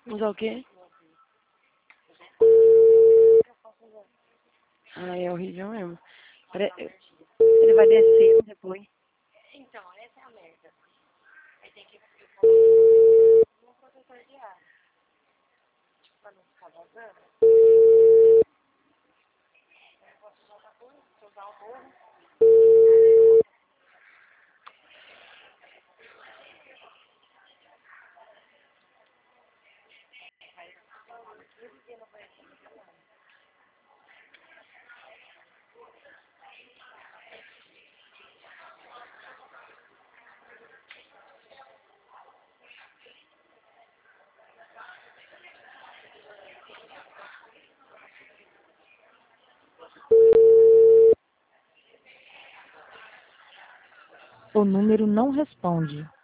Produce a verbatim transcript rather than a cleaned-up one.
Usar o quê? Ai, é horrível mesmo. Pare- Ele vai descer depois. Então, essa é a merda. Aí tem que um protetor de ar. Tipo, pra não ficar vazando. Eu posso usar outra coisa, se eu usar o morro. O número não responde.